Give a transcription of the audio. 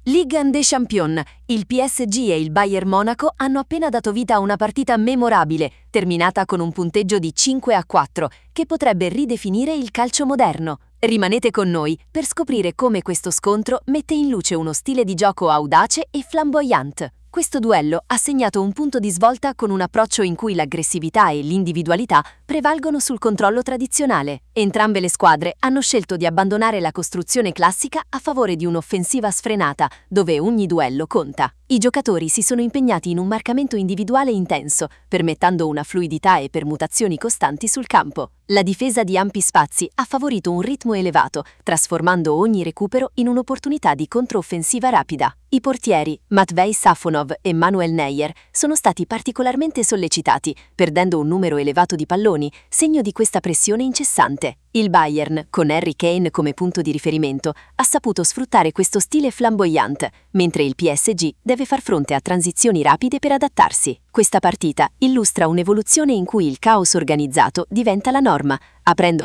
Ligue des Champions, il PSG e il Bayern Monaco hanno appena dato vita a una partita memorabile, terminata con un punteggio di 5-4, che potrebbe ridefinire il calcio moderno. Rimanete con noi per scoprire come questo scontro mette in luce uno stile di gioco audace e flamboyant. Questo duello ha segnato un punto di svolta con un approccio in cui l'aggressività e l'individualità prevalgono sul controllo tradizionale. Entrambe le squadre hanno scelto di abbandonare la costruzione classica a favore di un'offensiva sfrenata, dove ogni duello conta. I giocatori si sono impegnati in un marcamento individuale intenso, permettendo una fluidità e permutazioni costanti sul campo. La difesa di ampi spazi ha favorito un ritmo elevato, trasformando ogni recupero in un'opportunità di controffensiva rapida. I portieri Matvej Safonov e Manuel Neuer sono stati particolarmente sollecitati, perdendo un numero elevato di palloni, segno di questa pressione incessante. Il Bayern, con Harry Kane come punto di riferimento, ha saputo sfruttare questo stile flamboyant, mentre il PSG deve far fronte a transizioni rapide per adattarsi. Questa partita illustra un'evoluzione in cui il caos organizzato diventa la norma, aprendo